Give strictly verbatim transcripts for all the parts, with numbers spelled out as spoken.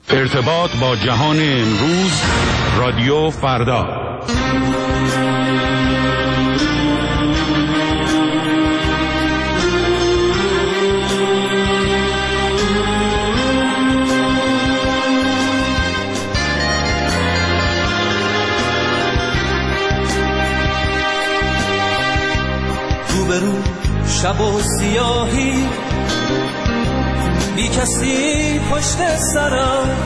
ارتباط با جهان امروز، رادیو فردا. روبرو شب و سیاهی، بی کسی پشت سرم،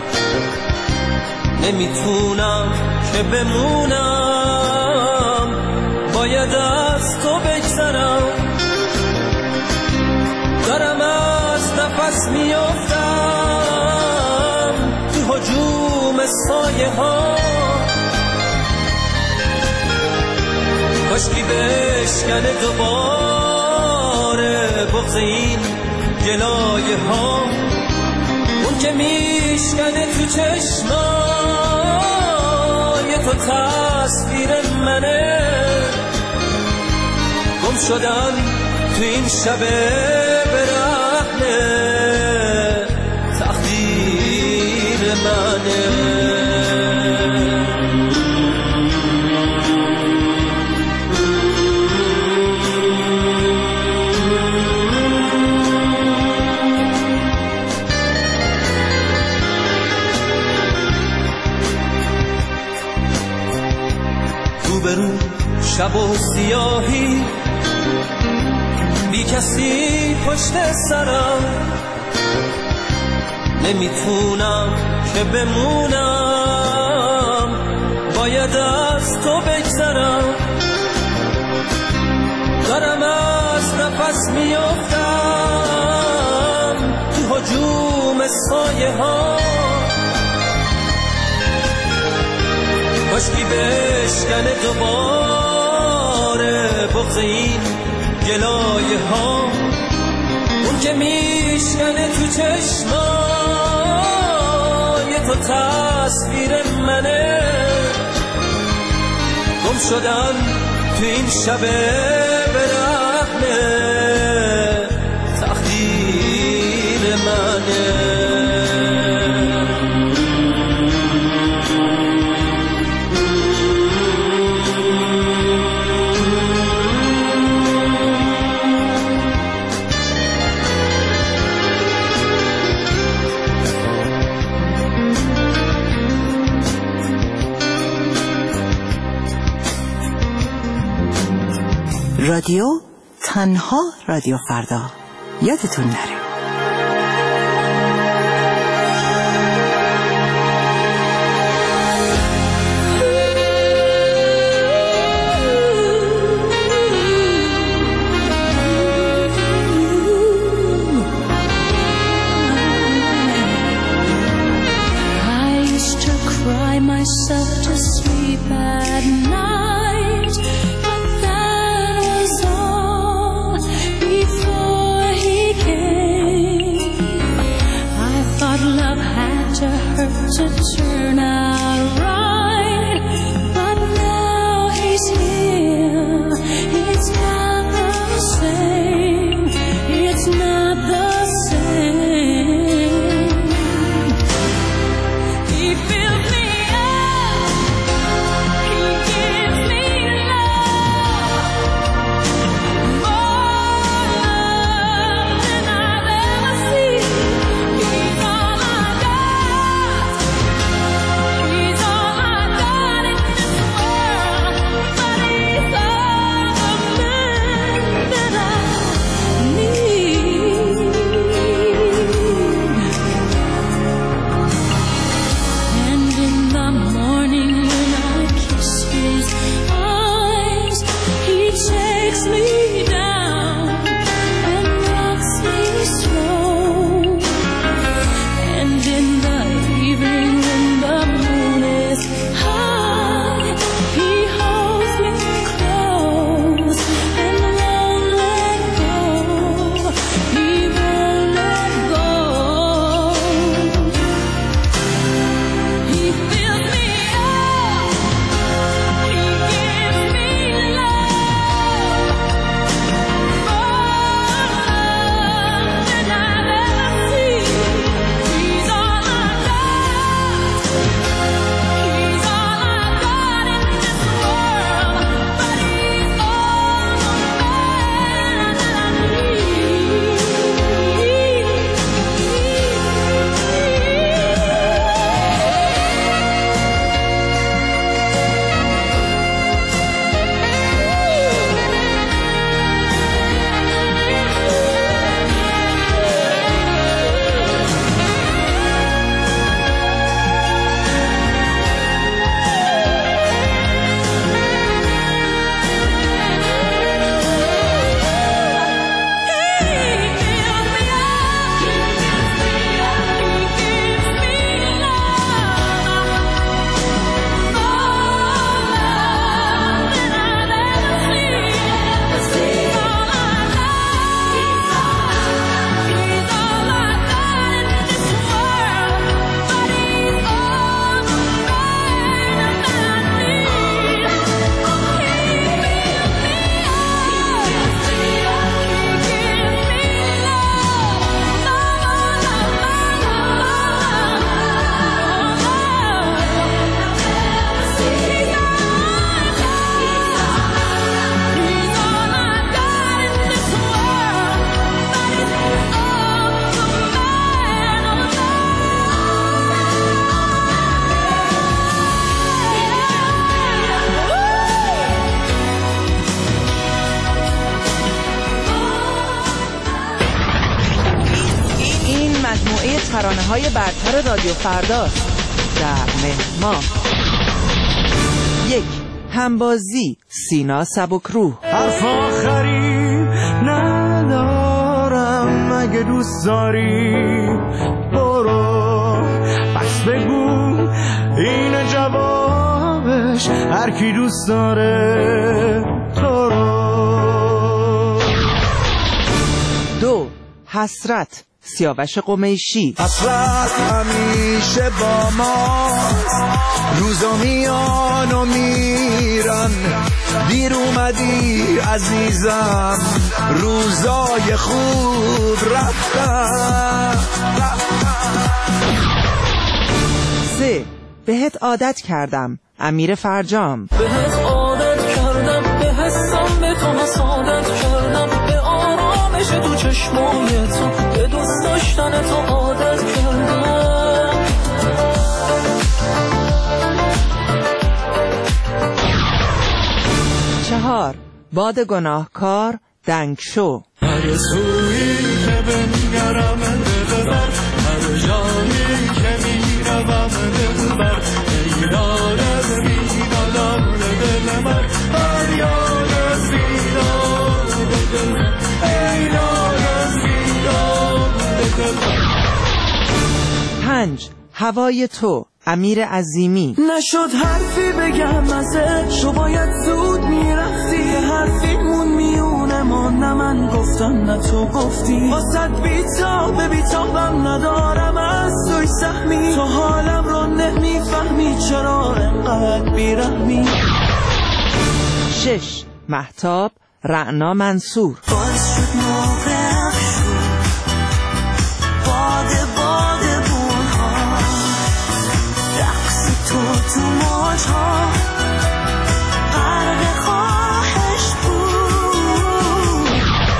نمیتونم که بمونم، باید از تو بگذرم. دارم از نفس میافتم تو هجوم سایه ها، کاشکی بشکنه دوباره بغض این گلایه ها، اون که میشکنه تو چشمای تو تصویر منه. گم شدن تو این شب برهنه تقدیر منه. روبرو شب و سیاهی، بی کسی پشت سرم، نمیتونم که بمونم، باید از تو بگذرم. دارم از نفس میافتم تو هجوم سایه ها، کاشکی بشکنه دوباره بغض این گلایه ها، اون که میشکنه تو چشمای تو تصویر منه. گم شدن تو این شب برهنه تقدیر منه. رادیو تنها رادیو فردا، یادتون نره. To turn out right, but now he's here. It's not the same. It's not the same. He fills me up. He gives me love, more love than I've ever seen. He's all I got. ترانه‌های برتر رادیو فرداست. در مهما یک، همبازی سینا سبکروح. حرف آخری ندارم، اگه دوست داری برو، بس بگو این جوابش، هر کی دوست داره تو رو. دو، حسرت سیاوش قمیشی. حسرت همیشه با ما، روزا میان و میرن، دیر اومدی عزیزم، روزای خوب رفتن. سه، بهت عادت کردم امیر فرجام. بهت عادت کردم، به حسم به تو حسادت کردم، به آرامش تو چشمای تو، به دوست داشتن تو عادت کردم. چهار، باد گناهکار دنگ شو. هر سویی که بنگرم دلبر، هر جایی که میروم دلبر، ایران از بیدادم دل من، فریاد از بیداد دل من، ایران از بیداد دل من. پنج، هوای تو امیر عظیمی. نشد حرفی بگم ازش، تو باید زود میرفتی، حرفیمون میونه ما، نه من گفتم نه تو گفتی، واسد بیتاب بیتابم ندارم از توی سهمی، تو حالم رو نمیفهمی چرا انقدر بیرحمی. شش، مهتاب رعنا منصور. باز شد موقع باده باده بونها، رقص تو تو موجها، قرق خواهش بود.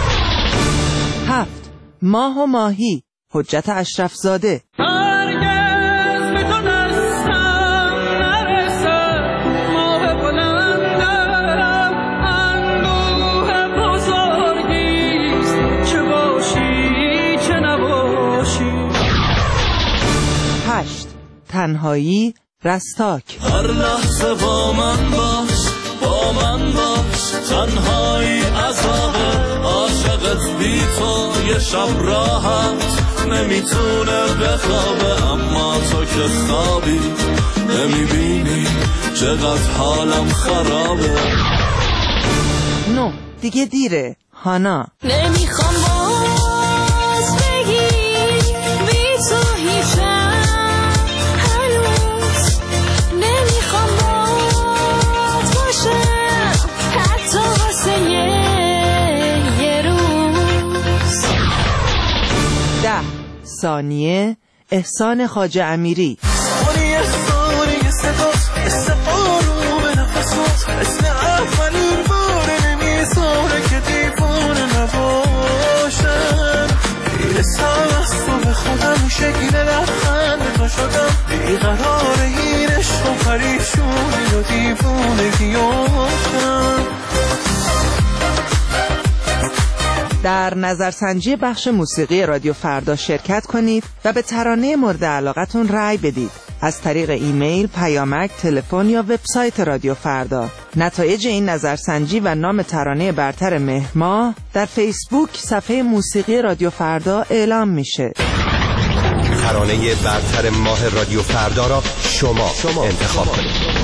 هفت، ماه و ماهی حجت اشرف زاده. هرگز به تو دستم نرسد، ماه بلندم اندوه بزرگیست، چه باشی چه نباشی. هشت، تنهایی رستاک. هر لحظه با من باش، با من باش، تنهایی عذابه، عاشقت بی تو یه شب راحت نمیتونه بخوابه، اما تو که خوابی نمیبینی چقدر حالم خرابه. نه، دیگه دیره هانا. نمیخوام باز بگی بی تو هیچم، هنوز نمیخوام باز باشم، حتی واسه یه, یه روز. ده، ثانیه احسان خواجه امیری. اونی احسانی صداست، مثل آروم نفسات، مثل اولین بار نمیذاره که دیوونه نباشم، میرسم از تو به خودم، شکل لبخند تو شدم، بیقرار این عشق و پریشونی و دیوونگیاشم. در نظرسنجی بخش موسیقی رادیو فردا شرکت کنید و به ترانه مورد علاقتون رأی بدید از طریق ایمیل، پیامک، تلفن یا وبسایت رادیو فردا. نتایج این نظرسنجی و نام ترانه برتر مهما در فیسبوک صفحه موسیقی رادیو فردا اعلام میشه. ترانه برتر ماه رادیو فردا را شما, شما انتخاب کنید.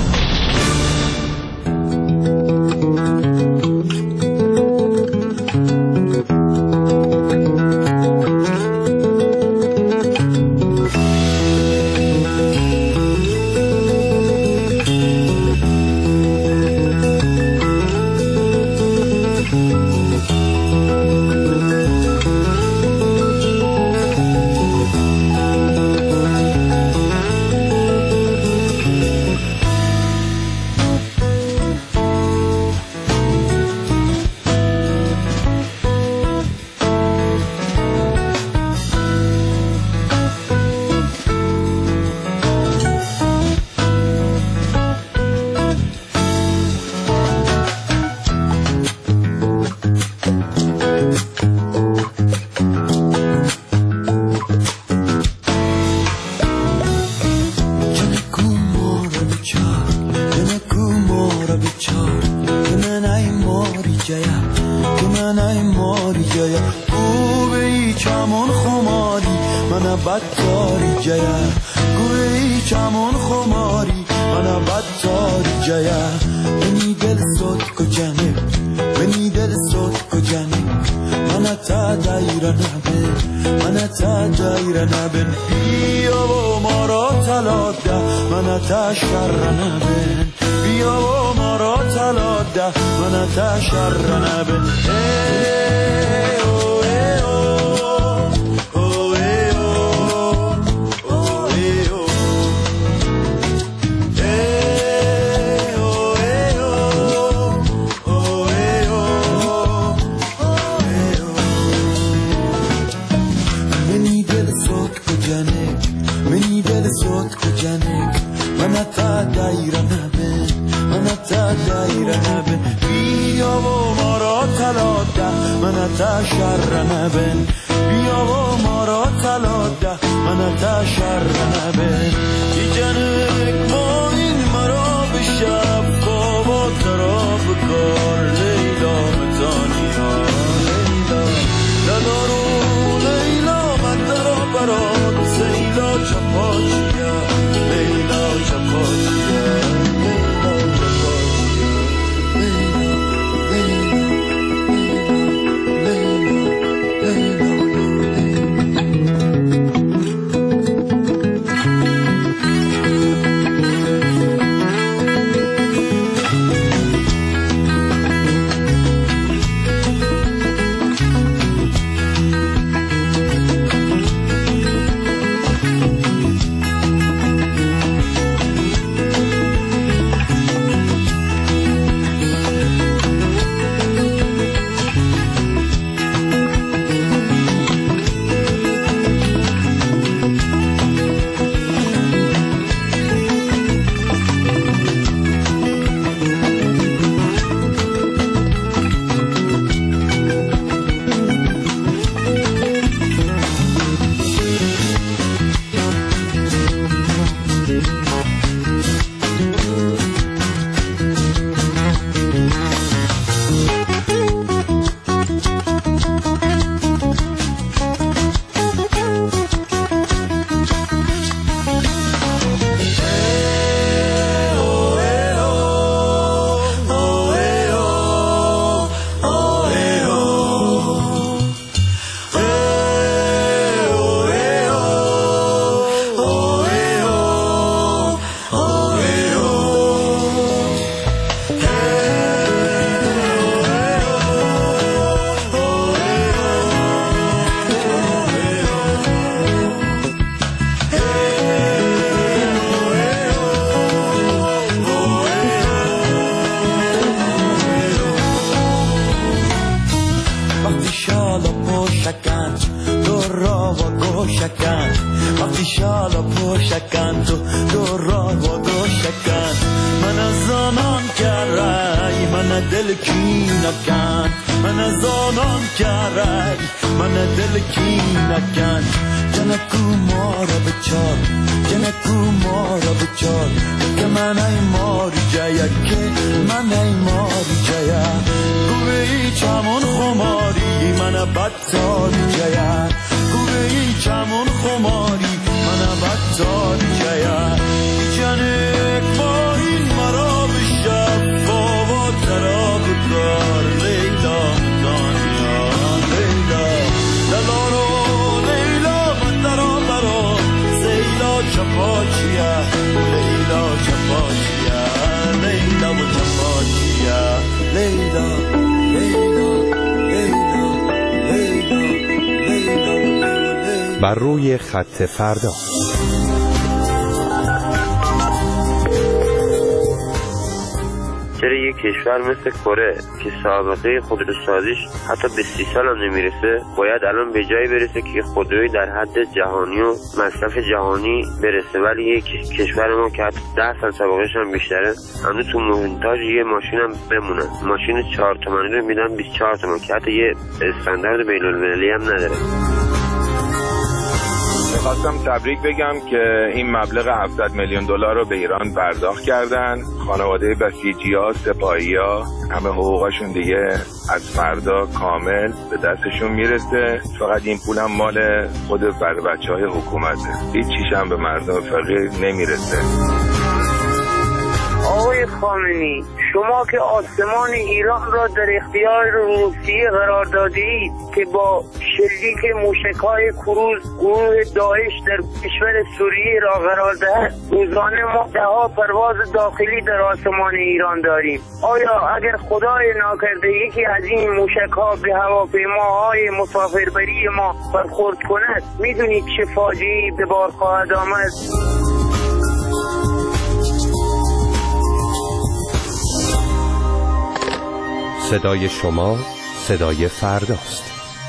من بدتاری جیا گوی چمون خماری من بدتاری جیا منی دل سود کجانه منی دل سود کجانه من تا دایر نبه من تا دایر نبه بیا و ما را تلاده من تا شر نبه بیا و ما را تلاده من تا شر نبه من تا دایر نبه من تا دایر نبه بیا و ما را تلاده من تا شر نبه بیا و ما را تلاده من تا شر نبه ای جنگ ما این مرا به شب بابا تراب کار لیلا متانی ها لیلا ندارو لیلا من درا برات سیلا چپاچیا لیلا چپاچیا لیلا چپاچیا بر روی خط فردا. چرا یک کشور مثل کره که سابقه خودروسازیش حتی به سی سال هم نمیرسه باید الان به جایی برسه که خودروی در حد جهانی و مصرف جهانی برسه، ولی یک کشور ما که حتی ده سال سابقهش هم بیشتره هنوز تو مونتاژ یه ماشین هم بمونه، ماشین چهار تومانی رو میدن بیست و چهار تومن که حتی یه استاندارد بین‌المللی هم نداره. میخواستم تبریک بگم که این مبلغ هفتصد میلیون دلار رو به ایران پرداخت کردن. خانواده بسیجی‌ها، سپاهی‌ها، همه حقوقشون دیگه از فردا کامل به دستشون میرسه. فقط این پول هم مال خود بر بچه‌های حکومته، هیچ چیز هم به مردم فقیر نمیرسه. آقای خامنه‌ای، شما که آسمان ایران را در اختیار روسیه قرار دادید که با شلیک موشک‌های کروز گروه داعش در کشور سوریه را قرار دهد، روزانه ما ده‌ها پرواز داخلی در آسمان ایران داریم. آیا اگر خدای ناکرده یکی از این موشک‌ها به هواپیماهای مسافربری ما برخورد کند، میدونید چه فاجعه‌ای به بار خواهد آمد؟ صدای شما صدای فرداست.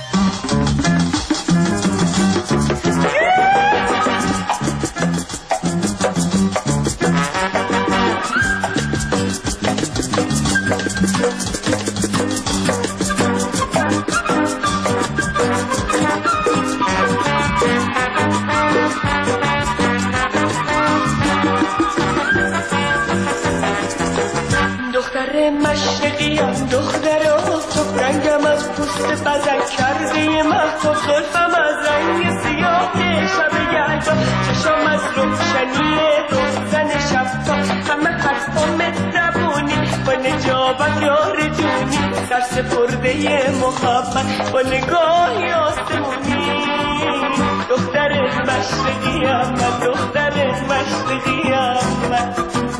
دختر مشرقیم، دختر آفتاب، رنگم از پوست بزن کرده مهتاب، زلفم از رنگ سیاه شب یلدا، چشم از روشنی روزن شفاف، همه حرفام مهربونی با نجابت یار جونی، سرسپرده محبت با نگاهی آسمونی. دختر مشرقیم من، دختر مشرقیم من.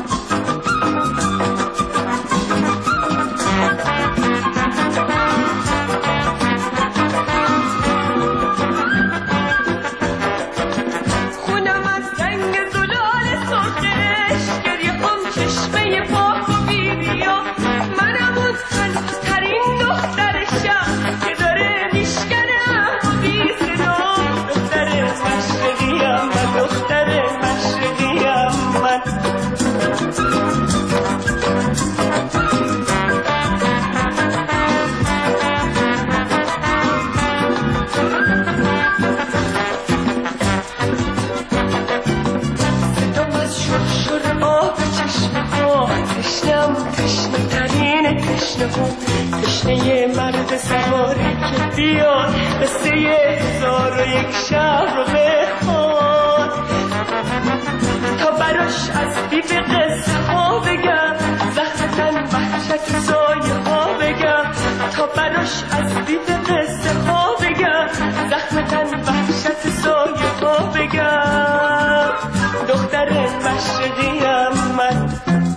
تشنه مرد سواری که بیاد قصه هزار و یک شب رو بخواد، تا براش از بیب قصه ها بگم، زخم تن وحشت سایه ها بگم، تا براش از بیب قصه ها بگم، زخم تن وحشت سایه ها بگم. دختر مشرقیم من.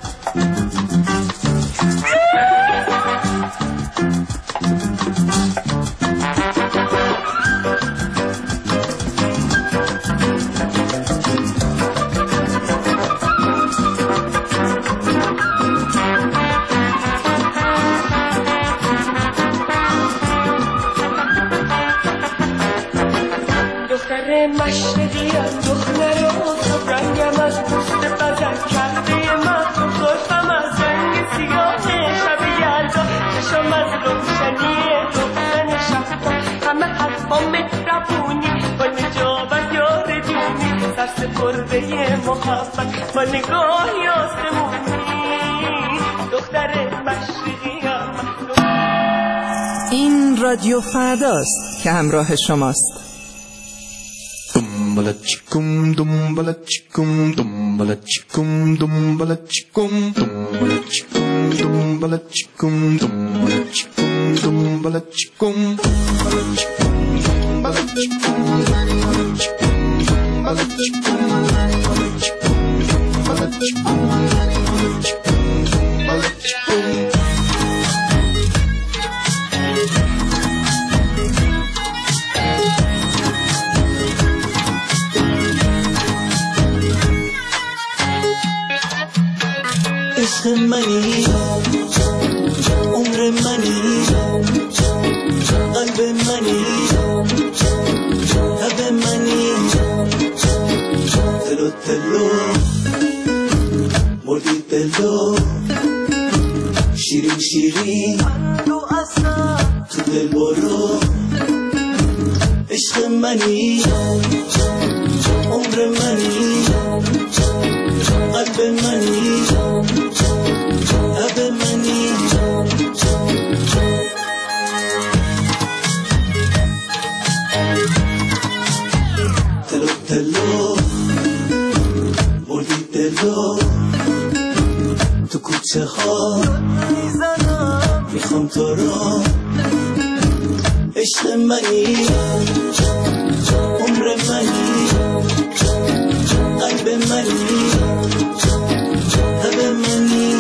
مشرقیم، دختر آفتاب، رنگم از پوست بزن کرده مهتاب، زلفم از رنگ سیاه شب یلدا، چشم از روشنی روزن شفاف، همه حرفام مهربونی با نجابت یار جونی، سرسپرده محبت با نگاهی آسمونی. دختر مشرقیم. این رادیو فرداست که همراه شماست. Dumbala chikum, dumbala chikum, dumbala chikum, dumbala chikum, dumbala chikum, dumbala chikum, dumbala chikum, dumbala chikum, dumbala chikum, dumbala chikum, dumbala chikum, dumbala chikum, dumbala chikum, dumbala chikum, dumbala chikum. عشق منی، عمر منی، قلب منی، لب منی، تلو تلو مردی دلو، شیرین شیرین تو دل برو. عشق منی، عمر منی قلب منی لب منی تلو تلو بردی دلو تو کوچه ها میخوام تو را عشق منی عمر منی قلب منی لب منی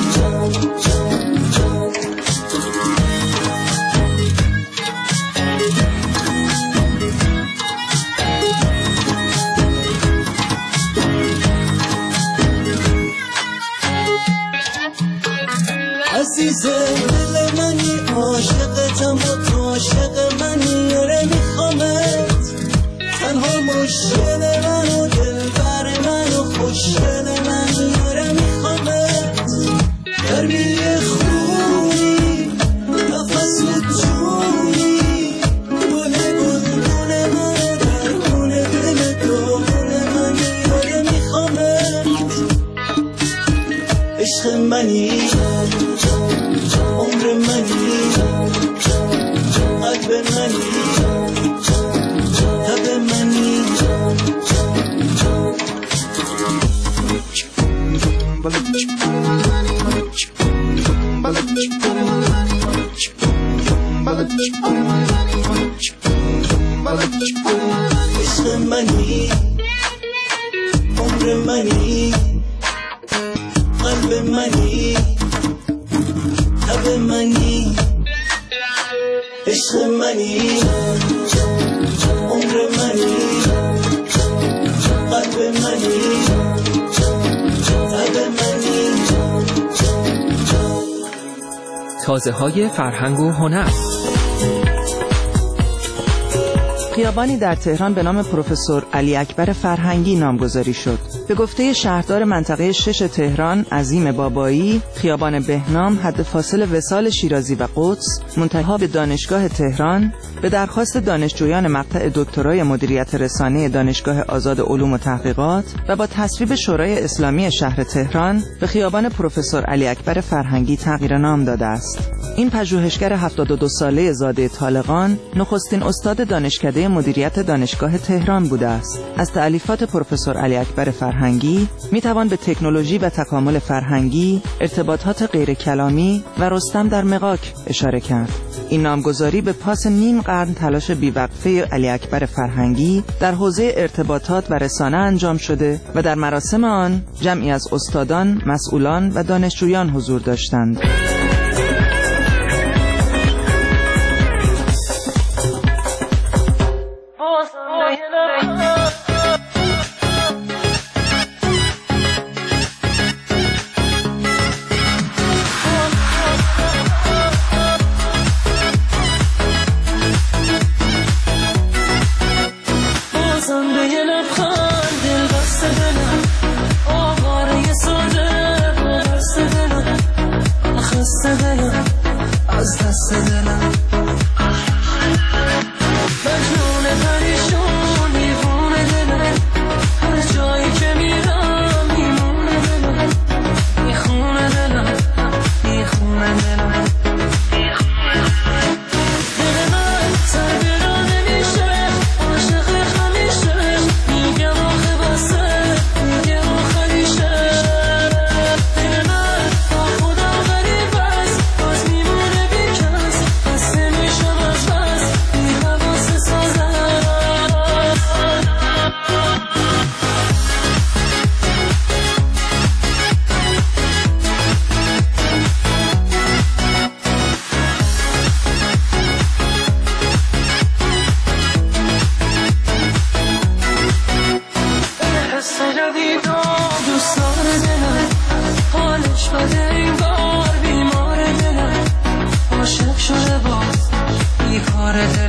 عزیز دل منی عاشقتم و تو عاشق منی آره میخوامت تنها مشکل من و دلبر من و خوشگل منی آره میخوامت گرمی خونی نفس و جونی گل گلگون من در خون دل داغون منی آره میخوامت عشق منی عمر منی قلب منی لب منی عشق منی عمر منی قلب منی لب منی عشق منی عمر منی قلب منی لب منی تازه های فرهنگ و هنر. خیابانی در تهران به نام پروفسور علی اکبر فرهنگی نامگذاری شد. به گفته شهردار منطقه شش تهران عظیم بابایی، خیابان بهنام حد فاصل وصال شیرازی و قدس منتهی به دانشگاه تهران به درخواست دانشجویان مقطع دکترای مدیریت رسانه دانشگاه آزاد علوم و تحقیقات و با تصویب شورای اسلامی شهر تهران به خیابان پروفسور علی اکبر فرهنگی تغییر نام داده است. این پژوهشگر هفتاد و دو ساله زاده طالقان نخستین استاد دانشکده مدیریت دانشگاه تهران بوده است. از تألیفات پروفسور علی اکبر فرهنگی می توان به تکنولوژی و تکامل فرهنگی، ارتباطات غیر کلامی و رستم در مغاک اشاره کرد. این نامگذاری به پاس نیم قرن تلاش بیوقفه علی اکبر فرهنگی در حوزه ارتباطات و رسانه انجام شده و در مراسم آن جمعی از استادان، مسئولان و دانشجویان حضور داشتند. از دست دلم مجنون پریشون دیوونه دلم هر جایی که میرم میمونه دلم میخونه دلم میخونه دلم دل من سر برا نمیشه عاشق همیشه میگم آخه بسه میگم آخه میشه دل من با خدا غریب است باز میمونه بیکس بسته میشم از بس بی حواس سازم حس جدیدم دوستان دلم حالش بده این بار بیمار دلم عاشق شده باز بیکار دلم